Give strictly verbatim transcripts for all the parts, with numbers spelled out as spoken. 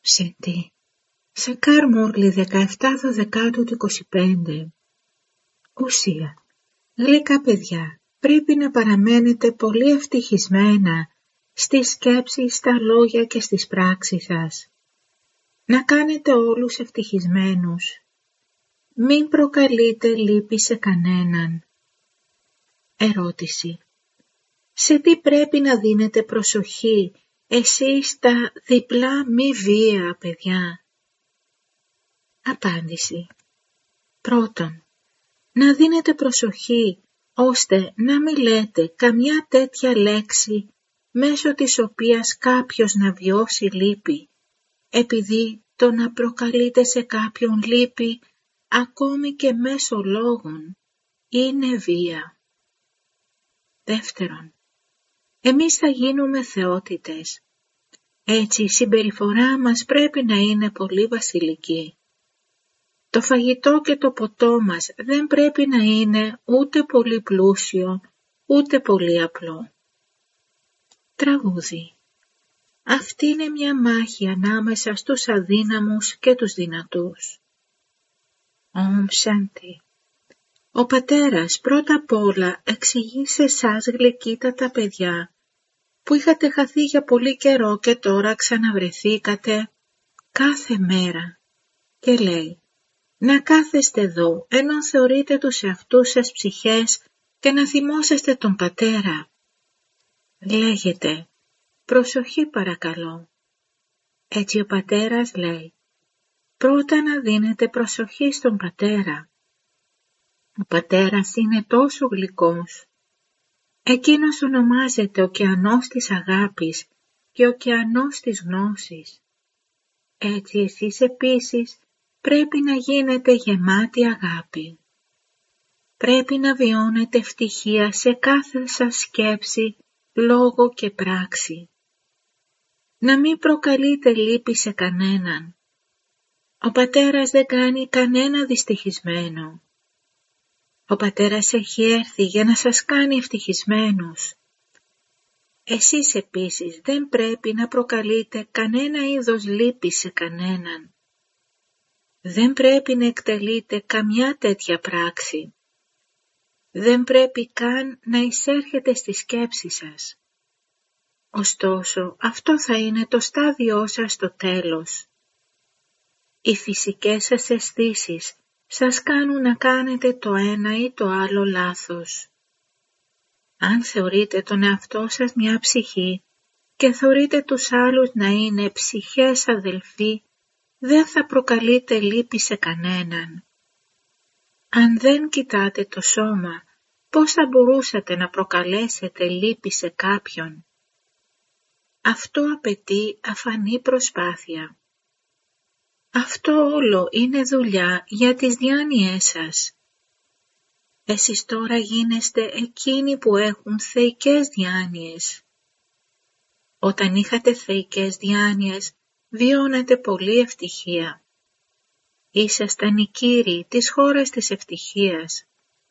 Ψετή. Σε Κάρμουρλι δεκαεφτά Δωδεκάτου του είκοσι πέντε. Ουσία. Γλυκά παιδιά, πρέπει να παραμένετε πολύ ευτυχισμένα στις σκέψεις, στα λόγια και στις πράξεις σας. Να κάνετε όλους ευτυχισμένους. Μην προκαλείτε λύπη σε κανέναν. Ερώτηση. Σε τι πρέπει να δίνετε προσοχή εσείς τα διπλά μη βία παιδιά? Απάντηση. Πρώτον, να δίνετε προσοχή ώστε να μην λέτε καμιά τέτοια λέξη μέσω της οποίας κάποιος να βιώσει λύπη, επειδή το να προκαλείτε σε κάποιον λύπη ακόμη και μέσω λόγων είναι βία. Δεύτερον, εμείς θα γίνουμε θεότητες. Έτσι η συμπεριφορά μας πρέπει να είναι πολύ βασιλική. Το φαγητό και το ποτό μας δεν πρέπει να είναι ούτε πολύ πλούσιο, ούτε πολύ απλό. Τραγούδι. Αυτή είναι μια μάχη ανάμεσα στους αδύναμους και τους δυνατούς. Ομ Σάντι. Ο πατέρας πρώτα απ' όλα εξηγεί σε εσάς γλυκύτατα παιδιά, που είχατε χαθεί για πολύ καιρό και τώρα ξαναβρεθήκατε κάθε μέρα, και λέει να κάθεστε εδώ ενώ θεωρείτε τους εαυτούς σας ψυχές και να θυμόσαστε τον πατέρα. Λέγεται προσοχή παρακαλώ. Έτσι ο πατέρας λέει πρώτα να δίνετε προσοχή στον πατέρα. Ο πατέρας είναι τόσο γλυκός. Εκείνος ονομάζεται ωκεανός της αγάπης και ωκεανός της γνώσης. Έτσι εσείς επίσης πρέπει να γίνετε γεμάτοι αγάπη. Πρέπει να βιώνετε ευτυχία σε κάθε σας σκέψη, λόγο και πράξη. Να μην προκαλείτε λύπη σε κανέναν. Ο πατέρας δεν κάνει κανένα δυστυχισμένο. Ο πατέρας έχει έρθει για να σας κάνει ευτυχισμένους. Εσείς επίσης δεν πρέπει να προκαλείτε κανένα είδος λύπη σε κανέναν. Δεν πρέπει να εκτελείτε καμιά τέτοια πράξη. Δεν πρέπει καν να εισέρχεται στη σκέψη σας. Ωστόσο, αυτό θα είναι το στάδιό σας στο τέλος. Οι φυσικές σας αισθήσεις σας κάνουν να κάνετε το ένα ή το άλλο λάθος. Αν θεωρείτε τον εαυτό σας μια ψυχή και θεωρείτε τους άλλους να είναι ψυχές αδελφοί, δεν θα προκαλείτε λύπη σε κανέναν. Αν δεν κοιτάτε το σώμα, πώς θα μπορούσατε να προκαλέσετε λύπη σε κάποιον? Αυτό απαιτεί αφανή προσπάθεια. Αυτό όλο είναι δουλειά για τις διάνοιές σας. Εσείς τώρα γίνεστε εκείνοι που έχουν θεϊκές διάνοιες. Όταν είχατε θεϊκές διάνοιες, βιώνετε πολύ ευτυχία. Ήσασταν οι κύριοι της χώρας της ευτυχίας.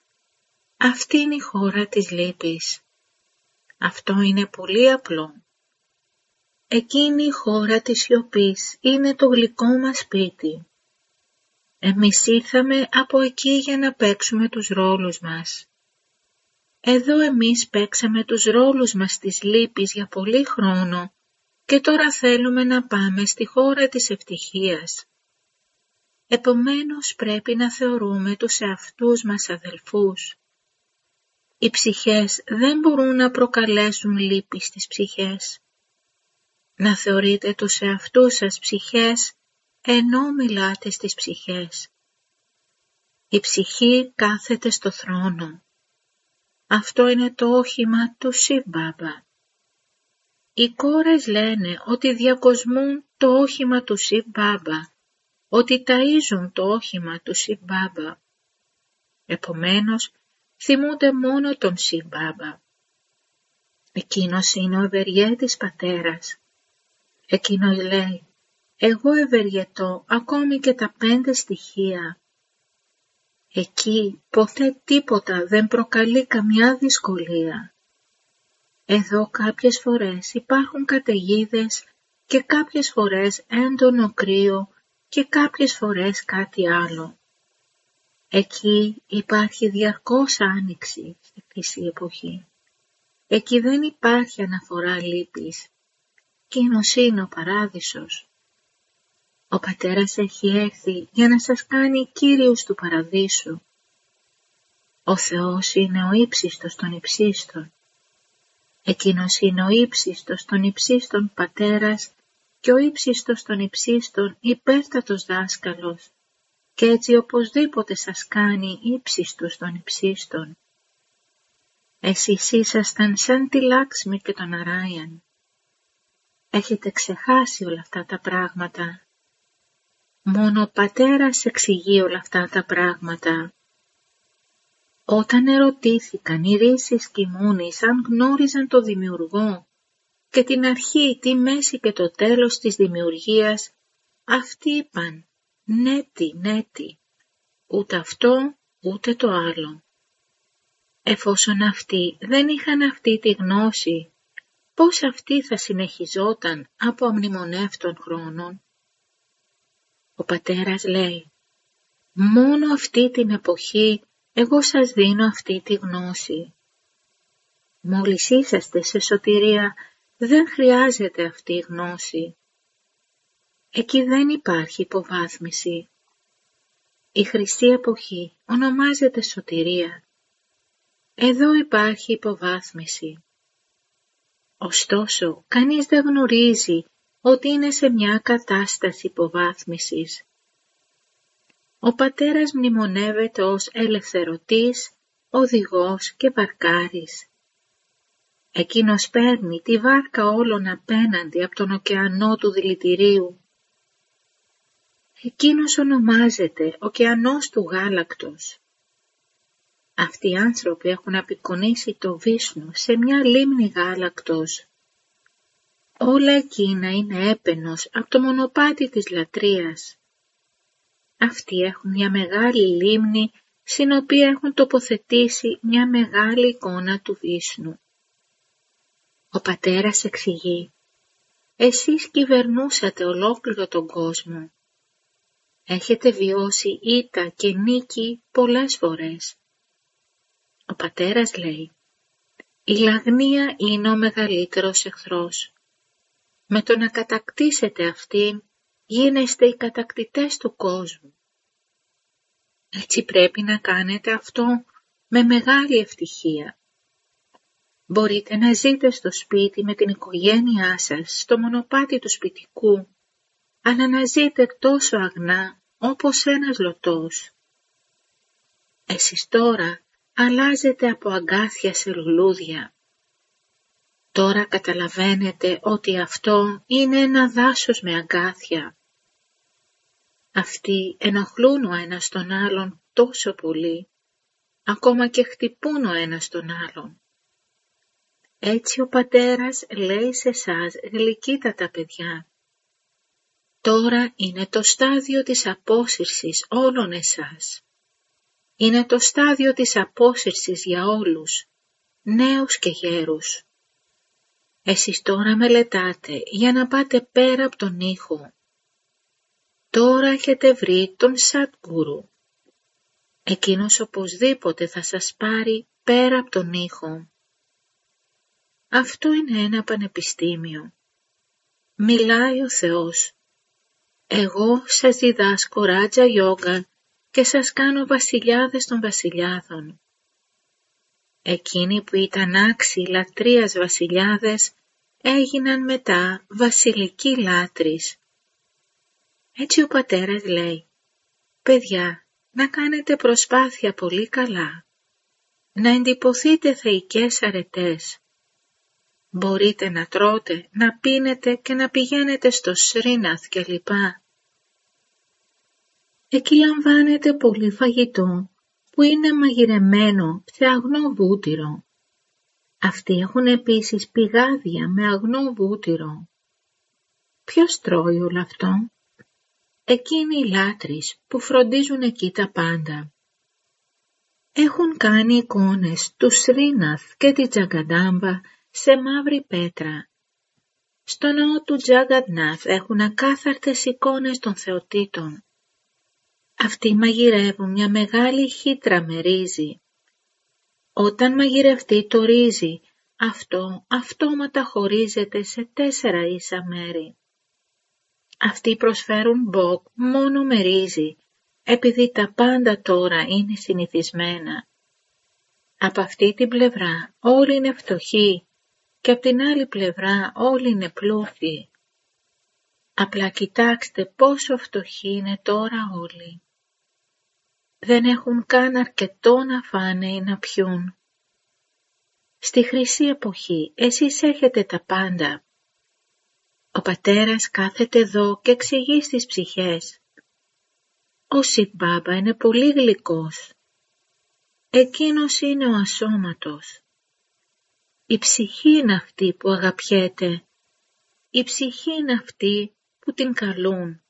Αυτή είναι η χώρα της λύπης. Αυτό είναι πολύ απλό. Εκείνη η χώρα της σιωπής είναι το γλυκό μας σπίτι. Εμείς ήρθαμε από εκεί για να παίξουμε τους ρόλους μας. Εδώ εμείς παίξαμε τους ρόλους μας της λύπης για πολύ χρόνο και τώρα θέλουμε να πάμε στη χώρα της ευτυχίας. Επομένως πρέπει να θεωρούμε τους εαυτούς μας αδελφούς. Οι ψυχές δεν μπορούν να προκαλέσουν λύπη στις ψυχές. Να θεωρείτε τους εαυτούς σας ψυχές ενώ μιλάτε στις ψυχές. Η ψυχή κάθεται στο θρόνο. Αυτό είναι το όχημα του Σιβ Μπάμπα. Οι κόρες λένε ότι διακοσμούν το όχημα του Σιβ Μπάμπα, ότι ταΐζουν το όχημα του Σιβ Μπάμπα. Επομένως, θυμούνται μόνο τον Σιβ Μπάμπα. Εκείνος είναι ο ευεργέτης πατέρας. Εκείνος λέει, εγώ ευεργετώ ακόμη και τα πέντε στοιχεία. Εκεί ποτέ τίποτα δεν προκαλεί καμιά δυσκολία. Εδώ κάποιες φορές υπάρχουν καταιγίδες και κάποιες φορές έντονο κρύο και κάποιες φορές κάτι άλλο. Εκεί υπάρχει διαρκώς άνοιξη στη χρυσή εποχή. Εκεί δεν υπάρχει αναφορά λύπης. Εκείνος είναι ο παράδεισος. Ο Πατέρας έχει έρθει για να σας κάνει κύριους του παραδείσου. Ο Θεός είναι ο ύψιστος των υψίστων. Εκείνος είναι ο ύψιστος των υψίστων Πατέρας και ο ύψιστος των υψίστων υπέρτατος δάσκαλος, και έτσι οπωσδήποτε σας κάνει ύψιστος των υψίστων. Εσείς ήσασταν σαν τη Λάξμη και τον Αράιαν. Έχετε ξεχάσει όλα αυτά τα πράγματα. Μόνο ο Πατέρας εξηγεί όλα αυτά τα πράγματα. Όταν ερωτήθηκαν οι ρύσεις και οι μούνεις αν γνώριζαν το Δημιουργό και την αρχή, τη μέση και το τέλος της δημιουργίας, αυτοί είπαν «Νέτι, νέτι», ούτε αυτό ούτε το άλλο. Εφόσον αυτοί δεν είχαν αυτή τη γνώση, πώς αυτή θα συνεχιζόταν από αμνημονεύτων χρόνων? Ο Πατέρας λέει «Μόνο αυτή την εποχή εγώ σας δίνω αυτή τη γνώση. Μόλις είσαστε σε σωτηρία, δεν χρειάζεται αυτή η γνώση. Εκεί δεν υπάρχει υποβάθμιση. Η χρυσή εποχή ονομάζεται σωτηρία. Εδώ υπάρχει υποβάθμιση. Ωστόσο, κανείς δεν γνωρίζει ότι είναι σε μια κατάσταση υποβάθμισης. Ο Πατέρας μνημονεύεται ως ελευθερωτής, οδηγός και βαρκάρης. Εκείνος παίρνει τη βάρκα όλων απέναντι από τον ωκεανό του δηλητηρίου. Εκείνος ονομάζεται ωκεανός του γάλακτος. Αυτοί οι άνθρωποι έχουν απεικονίσει το Βίσνου σε μια λίμνη γάλακτος. Όλα εκείνα είναι έπαινος από το μονοπάτι της λατρείας. Αυτοί έχουν μια μεγάλη λίμνη, στην οποία έχουν τοποθετήσει μια μεγάλη εικόνα του Βίσνου. Ο Πατέρας εξηγεί «Εσείς κυβερνούσατε ολόκληρο τον κόσμο. Έχετε βιώσει ήττα και νίκη πολλές φορές». Ο Πατέρας λέει «Η λαγνία είναι ο μεγαλύτερος εχθρός. Με το να κατακτήσετε αυτήν, γίνεστε οι κατακτητές του κόσμου. Έτσι πρέπει να κάνετε αυτό με μεγάλη ευτυχία. Μπορείτε να ζείτε στο σπίτι με την οικογένειά σας, στο μονοπάτι του σπιτικού, αλλά να ζείτε τόσο αγνά όπως ένας λωτός. Εσείς τώρα αλλάζετε από αγκάθια σε λουλούδια. Τώρα καταλαβαίνετε ότι αυτό είναι ένα δάσος με αγκάθια. Αυτοί ενοχλούν ο ένας τον άλλον τόσο πολύ, ακόμα και χτυπούν ο ένας τον άλλον. Έτσι ο Πατέρας λέει σε εσάς γλυκύτατα παιδιά. Τώρα είναι το στάδιο της απόσυρσης όλων εσάς. Είναι το στάδιο της απόσυρσης για όλους, νέους και γέρους. Εσείς τώρα μελετάτε για να πάτε πέρα από τον ήχο. Τώρα έχετε βρει τον Σατγκουρού. Εκείνος οπωσδήποτε θα σας πάρει πέρα από τον ήχο. Αυτό είναι ένα πανεπιστήμιο. Μιλάει ο Θεός. Εγώ σας διδάσκω Ράτζα Γιόγκα και σας κάνω βασιλιάδες των βασιλιάδων. Εκείνοι που ήταν άξιοι λατρείας βασιλιάδες έγιναν μετά βασιλικοί λάτρεις. Έτσι ο Πατέρας λέει, παιδιά, να κάνετε προσπάθεια πολύ καλά, να εντυπωθείτε θεϊκές αρετές. Μπορείτε να τρώτε, να πίνετε και να πηγαίνετε στο Σρίναθ κλπ. Εκεί λαμβάνετε πολύ φαγητό που είναι μαγειρεμένο σε αγνό βούτυρο. Αυτοί έχουν επίσης πηγάδια με αγνό βούτυρο. Ποιος τρώει όλο αυτό? Εκείνοι οι λάτρεις που φροντίζουν εκεί τα πάντα. Έχουν κάνει εικόνες του Σρίναθ και τη Τζαγκαντάμπα σε μαύρη πέτρα Στο ναό του Τζαγκαντνάθ έχουν ακάθαρτες εικόνες των θεοτήτων. Αυτοί μαγειρεύουν μια μεγάλη χύτρα με ρύζι. Όταν μαγειρευτεί το ρύζι, αυτό αυτόματα χωρίζεται σε τέσσερα ίσα μέρη. Αυτοί προσφέρουν μποκ μόνο με ρύζι, επειδή τα πάντα τώρα είναι συνηθισμένα. Από αυτή την πλευρά όλοι είναι φτωχοί και από την άλλη πλευρά όλοι είναι πλούσιοι. Απλά κοιτάξτε πόσο φτωχοί είναι τώρα όλοι. Δεν έχουν καν αρκετό να φάνε ή να πιούν. Στη χρυσή εποχή εσείς έχετε τα πάντα. Ο πατέρας κάθεται εδώ και εξηγεί στις ψυχές. Ο Σιτ Μπάμπα είναι πολύ γλυκός. Εκείνος είναι ο ασώματος. Η ψυχή είναι αυτή που αγαπιέται. Η ψυχή είναι αυτή που την καλούν.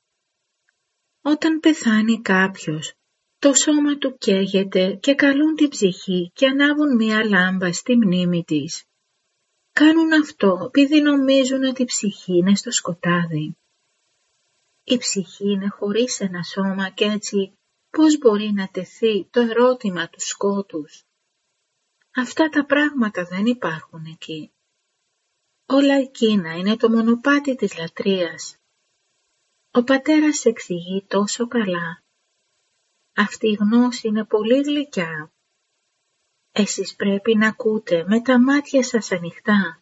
Όταν πεθάνει κάποιος, το σώμα του καίγεται και καλούν την ψυχή και ανάβουν μία λάμπα στη μνήμη της. Κάνουν αυτό επειδή νομίζουν ότι η ψυχή είναι στο σκοτάδι. Η ψυχή είναι χωρίς ένα σώμα και έτσι πώς μπορεί να τεθεί το ερώτημα του σκότους. Αυτά τα πράγματα δεν υπάρχουν εκεί. Όλα εκείνα είναι το μονοπάτι της λατρείας. Ο πατέρας εξηγεί τόσο καλά. Αυτή η γνώση είναι πολύ γλυκιά. Εσείς πρέπει να ακούτε με τα μάτια σας ανοιχτά.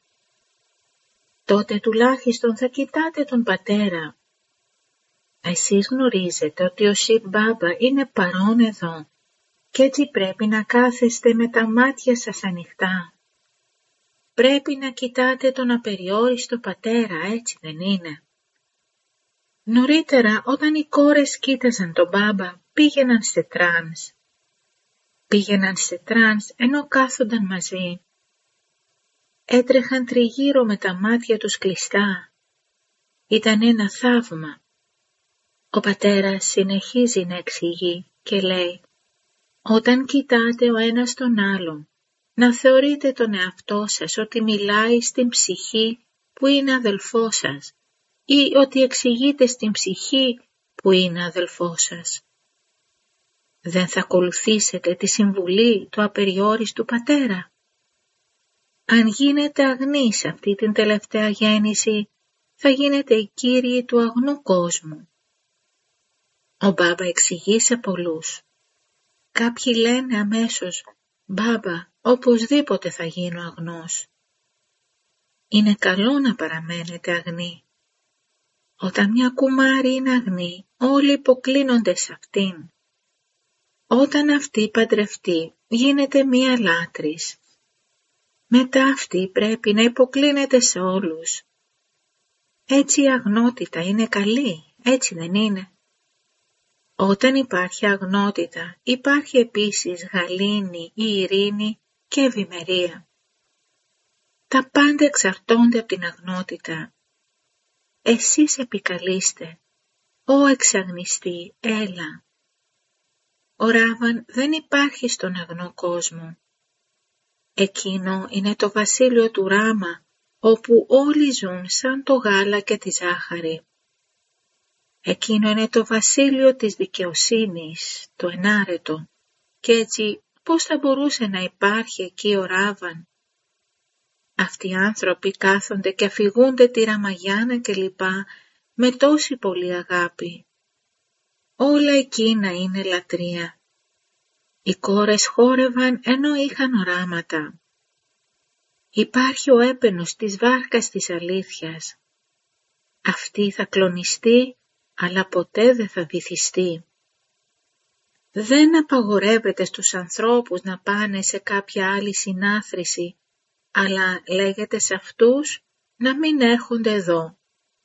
Τότε τουλάχιστον θα κοιτάτε τον πατέρα. Εσείς γνωρίζετε ότι ο Σιτ Μπάμπα είναι παρόν εδώ και έτσι πρέπει να κάθεστε με τα μάτια σας ανοιχτά. Πρέπει να κοιτάτε τον απεριόριστο πατέρα, έτσι δεν είναι? Νωρίτερα όταν οι κόρες κοίταζαν τον Μπάμπα πήγαιναν σε τρανς. Πήγαιναν σε τρανς ενώ κάθονταν μαζί. Έτρεχαν τριγύρω με τα μάτια τους κλειστά. Ήταν ένα θαύμα. Ο πατέρας συνεχίζει να εξηγεί και λέει «Όταν κοιτάτε ο ένας τον άλλον, να θεωρείτε τον εαυτό σας ότι μιλάει στην ψυχή που είναι αδελφό σας ή ότι εξηγείτε στην ψυχή που είναι αδελφό σας. Δεν θα ακολουθήσετε τη συμβουλή του απεριόριστου πατέρα. Αν γίνετε αγνοί σε αυτή την τελευταία γέννηση, θα γίνετε οι κύριοι του αγνού κόσμου». Ο Μπάμπα εξηγεί σε πολλούς. Κάποιοι λένε αμέσως «Μπάμπα, οπωσδήποτε θα γίνω αγνός». Είναι καλό να παραμένετε αγνοί. Όταν μια κουμάρη είναι αγνή, όλοι υποκλίνονται σε αυτήν. Όταν αυτή παντρευτεί, γίνεται μία λάτρης. Μετά αυτή πρέπει να υποκλίνεται σε όλους. Έτσι η αγνότητα είναι καλή, έτσι δεν είναι? Όταν υπάρχει αγνότητα, υπάρχει επίσης γαλήνη, η ειρήνη και ευημερία. Τα πάντα εξαρτώνται από την αγνότητα. Εσείς επικαλείστε, «Ω εξαγνιστή, έλα». Ο Ράβαν δεν υπάρχει στον αγνό κόσμο. Εκείνο είναι το βασίλειο του Ράμα, όπου όλοι ζουν σαν το γάλα και τη ζάχαρη. Εκείνο είναι το βασίλειο της δικαιοσύνης, το ενάρετο, και έτσι πώς θα μπορούσε να υπάρχει εκεί ο Ράβαν? Αυτοί οι άνθρωποι κάθονται και αφηγούνται τη Ραμαγιάννα και λοιπά με τόση πολύ αγάπη. Όλα εκείνα είναι λατρεία. Οι κόρες χόρευαν ενώ είχαν οράματα. Υπάρχει ο έπαινος της βάρκας της αλήθειας. Αυτή θα κλονιστεί, αλλά ποτέ δεν θα βυθιστεί. Δεν απαγορεύεται στους ανθρώπους να πάνε σε κάποια άλλη συνάθρηση, αλλά λέγεται σε αυτούς να μην έρχονται εδώ.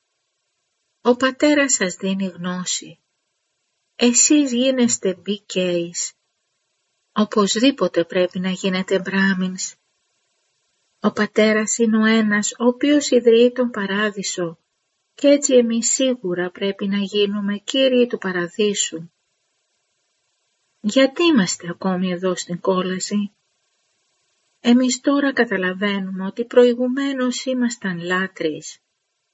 Ο πατέρας σας δίνει γνώση. Εσείς γίνεστε μπι κέις. Οπωσδήποτε πρέπει να γίνετε μπράμινς. Ο πατέρας είναι ο ένας ο οποίος ιδρύει τον παράδεισο και έτσι εμείς σίγουρα πρέπει να γίνουμε κύριοι του παραδείσου. Γιατί είμαστε ακόμη εδώ στην κόλαση? Εμείς τώρα καταλαβαίνουμε ότι προηγουμένως ήμασταν λάτρεις.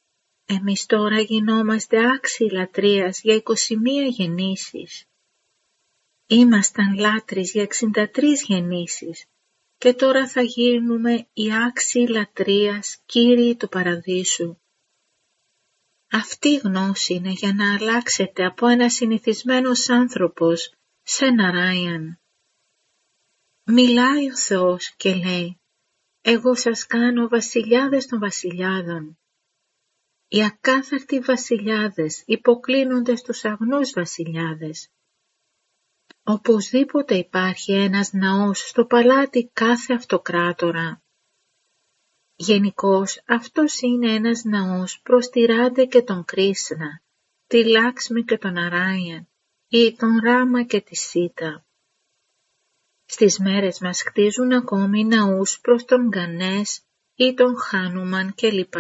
Εμείς τώρα γινόμαστε άξιοι λατρείας για είκοσι μία γεννήσεις. Ήμασταν λάτρεις για εξήντα τρεις γεννήσεις και τώρα θα γίνουμε οι άξιοι λατρείας Κύριοι του Παραδείσου. Αυτή η γνώση είναι για να αλλάξετε από ένα συνηθισμένος άνθρωπος σε ένα Ράιαν. Μιλάει ο Θεός και λέει «Εγώ σας κάνω βασιλιάδες των βασιλιάδων». Οι ακάθαρτοι βασιλιάδες υποκλίνονται στους αγνούς βασιλιάδες. Οπωσδήποτε υπάρχει ένας ναός στο παλάτι κάθε αυτοκράτορα. Γενικώς αυτός είναι ένας ναός προς τη Ράντε και τον Κρίσνα, τη Λάξμη και τον Αράιαν ή τον Ράμα και τη Σίτα. Στις μέρες μας χτίζουν ακόμη ναούς προς τον Γκανές ή τον Χάνουμαν κλπ.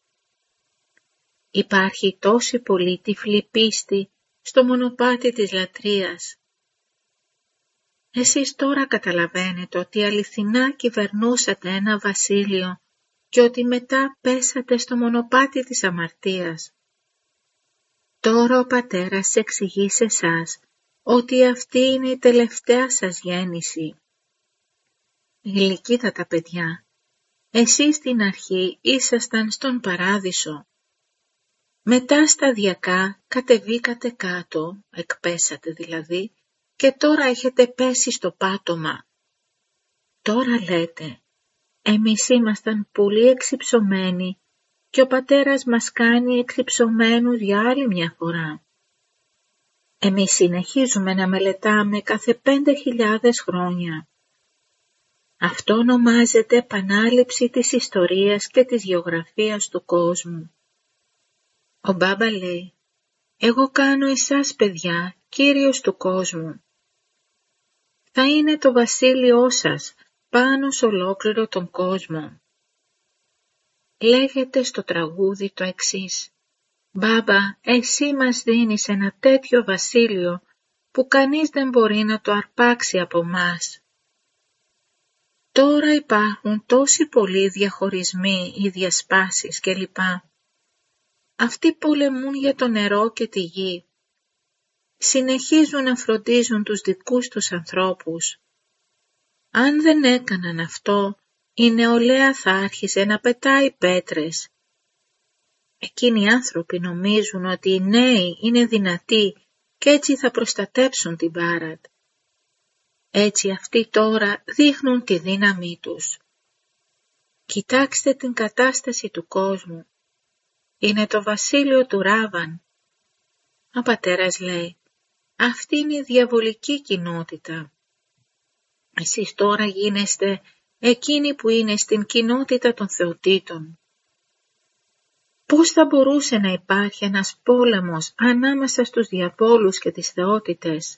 Υπάρχει τόση πολύ τυφλή πίστη στο μονοπάτι της λατρείας. Εσείς τώρα καταλαβαίνετε ότι αληθινά κυβερνούσατε ένα βασίλειο και ότι μετά πέσατε στο μονοπάτι της αμαρτίας. Τώρα ο Πατέρας εξηγεί σε εσάς ότι αυτή είναι η τελευταία σας γέννηση. Γλυκύτατα παιδιά, εσείς στην αρχή ήσασταν στον Παράδεισο. Μετά σταδιακά κατεβήκατε κάτω, εκπέσατε δηλαδή, και τώρα έχετε πέσει στο πάτωμα. Τώρα λέτε, εμείς ήμασταν πολύ εξυψωμένοι και ο Πατέρας μας κάνει εξυψωμένους για άλλη μια φορά. Εμείς συνεχίζουμε να μελετάμε κάθε πέντε χιλιάδες χρόνια. Αυτό ονομάζεται επανάληψη της ιστορίας και της γεωγραφίας του κόσμου. Ο Μπάμπα λέει, εγώ κάνω εσάς παιδιά, Κύριος του κόσμου. Θα είναι το βασίλειό σας πάνω σε ολόκληρο τον κόσμο. Λέγεται στο τραγούδι το εξής. Μπάμπα, εσύ μας δίνεις ένα τέτοιο βασίλειο που κανείς δεν μπορεί να το αρπάξει από μας. Τώρα υπάρχουν τόσοι πολλοί διαχωρισμοί ή διασπάσεις κλπ. Αυτοί πολεμούν για το νερό και τη γη. Συνεχίζουν να φροντίζουν τους δικούς τους ανθρώπους. Αν δεν έκαναν αυτό, η νεολαία θα άρχισε να πετάει πέτρες. Εκείνοι οι άνθρωποι νομίζουν ότι οι νέοι είναι δυνατοί και έτσι θα προστατέψουν την Μπάραντ. Έτσι αυτοί τώρα δείχνουν τη δύναμή τους. Κοιτάξτε την κατάσταση του κόσμου. Είναι το βασίλειο του Ράβαν. Ο Πατέρας λέει, αυτή είναι η διαβολική κοινότητα. Εσείς τώρα γίνεστε εκείνοι που είναι στην κοινότητα των θεοτήτων. Πώς θα μπορούσε να υπάρχει ένας πόλεμος ανάμεσα στους διαβόλους και τις θεότητες?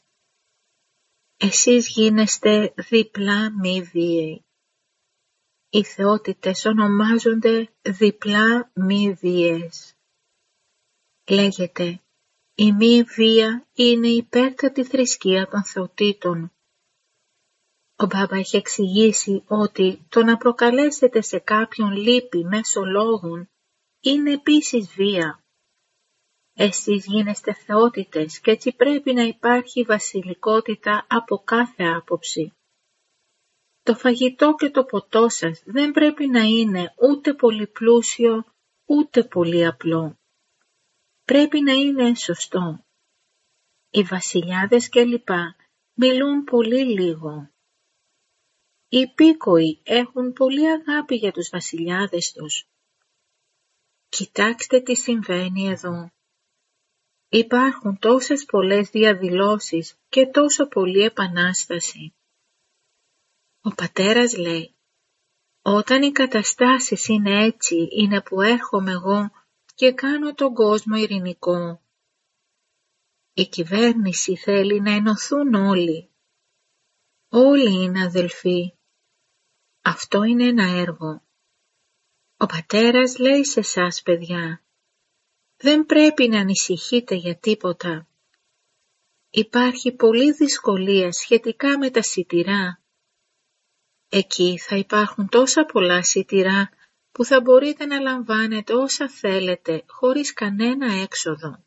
Εσείς γίνεστε διπλά μη βίαιοι. Οι θεότητες ονομάζονται διπλά μη βίαιες. Λέγεται, η μη βία είναι η υπέρτατη θρησκεία των θεοτήτων. Ο Μπάμπα έχει εξηγήσει ότι το να προκαλέσετε σε κάποιον λύπη μέσω λόγων είναι επίσης βία. Εσείς γίνεστε θεότητες και έτσι πρέπει να υπάρχει βασιλικότητα από κάθε άποψη. Το φαγητό και το ποτό σας δεν πρέπει να είναι ούτε πολύ πλούσιο, ούτε πολύ απλό. Πρέπει να είναι σωστό. Οι βασιλιάδες κλπ. Μιλούν πολύ λίγο. Οι υπήκοοι έχουν πολύ αγάπη για τους βασιλιάδες τους. Κοιτάξτε τι συμβαίνει εδώ. Υπάρχουν τόσες πολλές διαδηλώσεις και τόσο πολλή επανάσταση. Ο Πατέρας λέει, όταν οι καταστάσεις είναι έτσι, είναι που έρχομαι εγώ και κάνω τον κόσμο ειρηνικό. Η κυβέρνηση θέλει να ενωθούν όλοι. Όλοι είναι αδελφοί. Αυτό είναι ένα έργο. Ο Πατέρας λέει σε εσάς παιδιά, δεν πρέπει να ανησυχείτε για τίποτα. Υπάρχει πολλή δυσκολία σχετικά με τα σιτηρά. Εκεί θα υπάρχουν τόσα πολλά σιτηρά που θα μπορείτε να λαμβάνετε όσα θέλετε χωρίς κανένα έξοδο.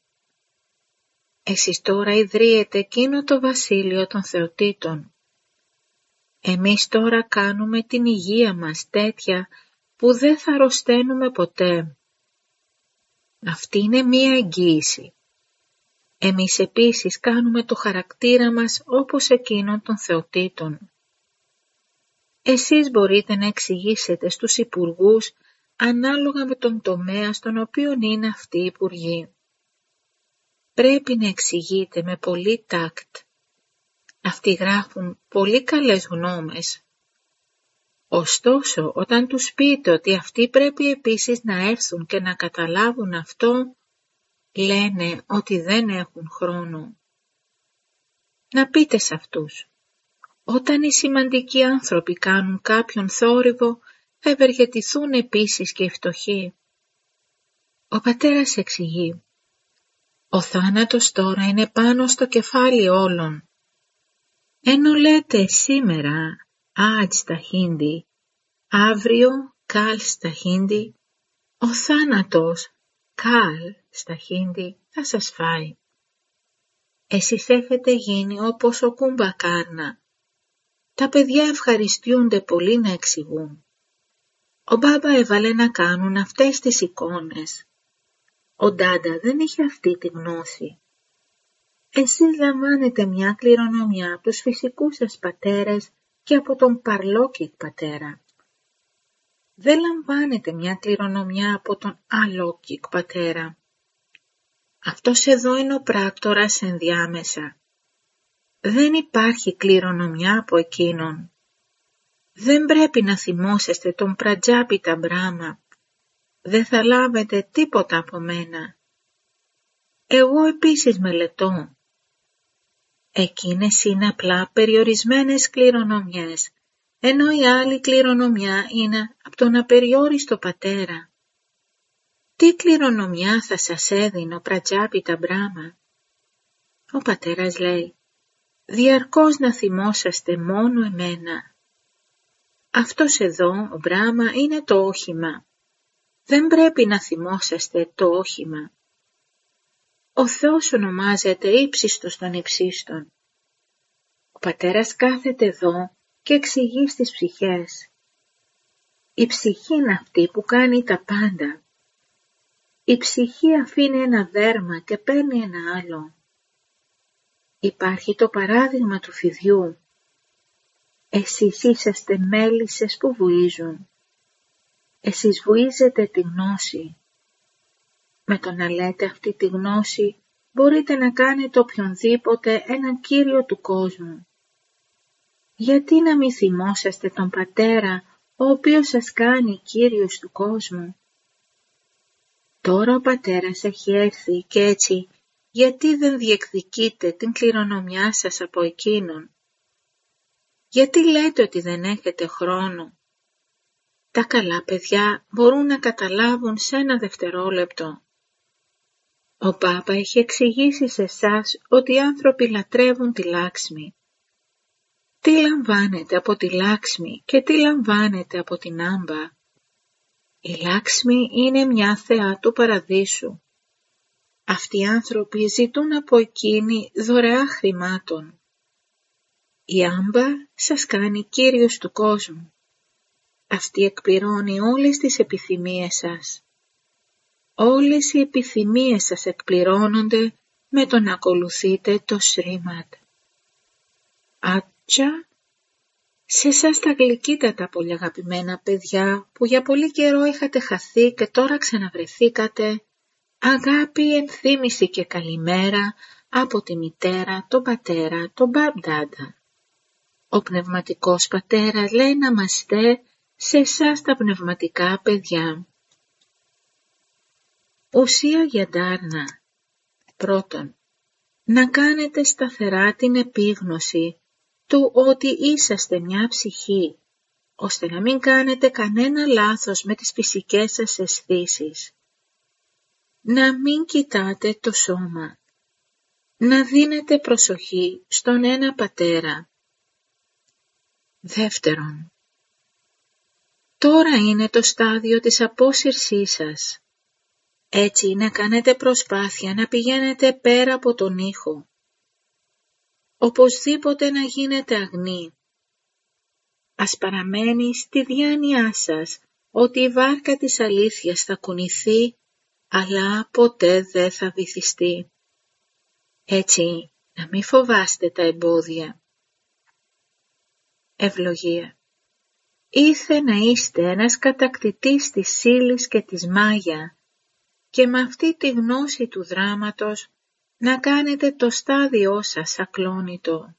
Εσείς τώρα ιδρύετε εκείνο το βασίλειο των θεοτήτων. Εμείς τώρα κάνουμε την υγεία μας τέτοια που δεν θα αρρωσταίνουμε ποτέ. Αυτή είναι μία εγγύηση. Εμείς επίσης κάνουμε το χαρακτήρα μας όπως εκείνον των θεοτήτων. Εσείς μπορείτε να εξηγήσετε στους υπουργούς ανάλογα με τον τομέα στον οποίο είναι αυτοί οι υπουργοί. Πρέπει να εξηγείτε με πολύ τάκτ. Αυτοί γράφουν πολύ καλές γνώμες. Ωστόσο, όταν τους πείτε ότι αυτοί πρέπει επίσης να έρθουν και να καταλάβουν αυτό, λένε ότι δεν έχουν χρόνο. Να πείτε σε αυτούς. Όταν οι σημαντικοί άνθρωποι κάνουν κάποιον θόρυβο, θα ευεργετηθούν επίσης και οι φτωχοί. Ο πατέρας εξηγεί. Ο θάνατος τώρα είναι πάνω στο κεφάλι όλων. Ενώ λέτε σήμερα, άτζ στα χίντι, αύριο, καλ στα χίντι, ο θάνατος, καλ στα χίντι, θα σας φάει. Εσείς έχετε γίνει όπως ο Κουμπακάρνα. Τα παιδιά ευχαριστούνται πολύ να εξηγούν. Ο μπάμπα έβαλε να κάνουν αυτές τις εικόνες. Ο Ντάντα δεν είχε αυτή τη γνώση. Εσείς λαμβάνετε μια κληρονομιά από τους φυσικούς σας πατέρες και από τον Παρλόκικ πατέρα. Δεν λαμβάνετε μια κληρονομιά από τον Αλόκικ πατέρα. Αυτός εδώ είναι ο πράκτορας ενδιάμεσα. Δεν υπάρχει κληρονομιά από εκείνον. Δεν πρέπει να θυμόσαστε τον Πρατζάπιτα Μπράμα. Δεν θα λάβετε τίποτα από μένα. Εγώ επίσης μελετώ. Εκείνες είναι απλά περιορισμένες κληρονομιές, ενώ η άλλη κληρονομιά είναι από τον απεριόριστο πατέρα. Τι κληρονομιά θα σας έδινε ο Πρατζάπιτα Μπράμα? Ο πατέρας λέει, διαρκώς να θυμόσαστε μόνο εμένα. Αυτός εδώ, ο Μπράμα, είναι το όχημα. Δεν πρέπει να θυμόσαστε το όχημα. Ο Θεός ονομάζεται ύψιστος των υψίστων. Ο πατέρας κάθεται εδώ και εξηγεί στις ψυχές. Η ψυχή είναι αυτή που κάνει τα πάντα. Η ψυχή αφήνει ένα δέρμα και παίρνει ένα άλλο. Υπάρχει το παράδειγμα του φιδιού. Εσείς είσαστε μέλισσες που βουίζουν. Εσείς βουίζετε τη γνώση. Με το να λέτε αυτή τη γνώση μπορείτε να κάνετε οποιονδήποτε έναν κύριο του κόσμου. Γιατί να μην θυμόσαστε τον πατέρα ο οποίος σας κάνει κύριος του κόσμου? Τώρα ο πατέρας έχει έρθει και έτσι γιατί δεν διεκδικείτε την κληρονομιά σας από εκείνον? Γιατί λέτε ότι δεν έχετε χρόνο? Τα καλά παιδιά μπορούν να καταλάβουν σε ένα δευτερόλεπτο. Ο Πάπα έχει εξηγήσει σε εσάς ότι οι άνθρωποι λατρεύουν τη Λάξμη. Τι λαμβάνετε από τη Λάξμη και τι λαμβάνετε από την Άμπα? Η Λάξμη είναι μια θεά του παραδείσου. Αυτοί οι άνθρωποι ζητούν από εκείνη δωρεά χρημάτων. Η Άμπα σας κάνει κύριος του κόσμου. Αυτή εκπληρώνει όλες τις επιθυμίες σας. Όλες οι επιθυμίες σας εκπληρώνονται με το να ακολουθείτε το Σρίμαντ. Άτσα, σε εσάς τα γλυκύτατα πολύ αγαπημένα παιδιά που για πολύ καιρό είχατε χαθεί και τώρα ξαναβρεθήκατε, αγάπη, ενθύμηση και καλημέρα από τη μητέρα, τον πατέρα, τον Μπαμπ-Ντάντα. Ο πνευματικός πατέρας λέει να μαστέ σε εσάς τα πνευματικά παιδιά. Ουσία για Ντάρνα. Πρώτον, να κάνετε σταθερά την επίγνωση του ότι είσαστε μια ψυχή, ώστε να μην κάνετε κανένα λάθος με τις φυσικές σας αισθήσεις. Να μην κοιτάτε το σώμα. Να δίνετε προσοχή στον ένα πατέρα. Δεύτερον, Τώρα είναι το στάδιο της απόσυρσής σας. Έτσι να κάνετε προσπάθεια να πηγαίνετε πέρα από τον ήχο. Οπωσδήποτε να γίνετε αγνοί. Ας παραμένει στη διάνοιά σας ότι η βάρκα της αλήθειας θα κουνηθεί, αλλά ποτέ δεν θα βυθιστεί. Έτσι, να μην φοβάστε τα εμπόδια. Ευλογία. Ήθε να είστε ένας κατακτητής της ύλης και της μάγια και με αυτή τη γνώση του δράματος να κάνετε το στάδιό σας ακλόνητο.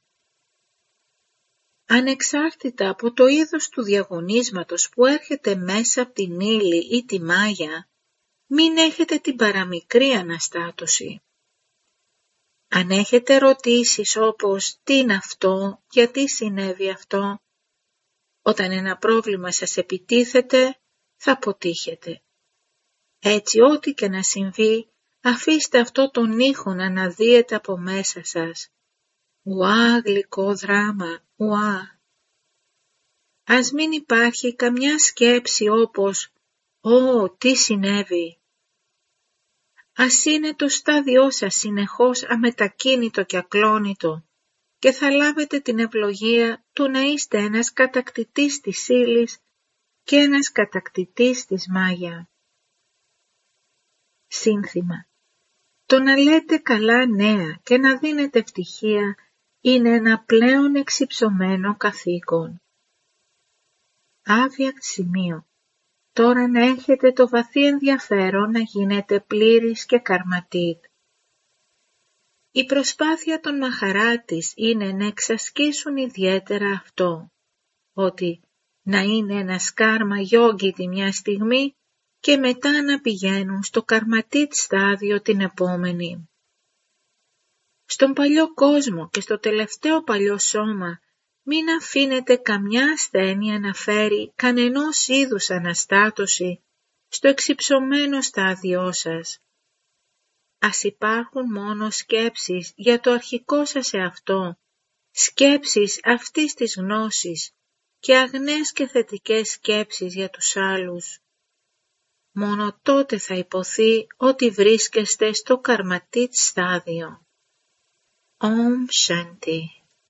Ανεξάρτητα από το είδος του διαγωνίσματος που έρχεται μέσα από την ύλη ή τη μάγια, μην έχετε την παραμικρή αναστάτωση. Αν έχετε ερωτήσεις όπως «Τι είναι αυτό, γιατί συνέβη αυτό», όταν ένα πρόβλημα σας επιτίθεται, θα αποτύχετε. Έτσι ό,τι και να συμβεί, αφήστε αυτό τον ήχο να αναδύεται από μέσα σας. Ουά, γλυκό δράμα, ουά. Ας μην υπάρχει καμιά σκέψη όπως «Ω, τι συνέβη». Ας είναι το στάδιό σας συνεχώς αμετακίνητο και ακλόνητο και θα λάβετε την ευλογία του να είστε ένας κατακτητής της ύλης και ένας κατακτητής της μάγια. Σύνθημα. Το να λέτε καλά νέα και να δίνετε ευτυχία είναι ένα πλέον εξυψωμένο καθήκον. Άβιακ σημείο. Τώρα να έχετε το βαθύ ενδιαφέρον να γίνετε πλήρης και καρματίτ. Η προσπάθεια των μαχαράτης είναι να εξασκήσουν ιδιαίτερα αυτό, ότι να είναι ένα σκάρμα γιόγκι τη μια στιγμή και μετά να πηγαίνουν στο καρματίτ στάδιο την επόμενη. Στον παλιό κόσμο και στο τελευταίο παλιό σώμα μην αφήνετε καμιά ασθένεια να φέρει κανενός είδους αναστάτωση στο εξυψωμένο στάδιό σας. Ας υπάρχουν μόνο σκέψεις για το αρχικό σας εαυτό, σκέψεις αυτής της γνώσης και αγνές και θετικές σκέψεις για τους άλλους. Μόνο τότε θα υποθεί ότι βρίσκεστε στο καρματίτ στάδιο. Om Shanti.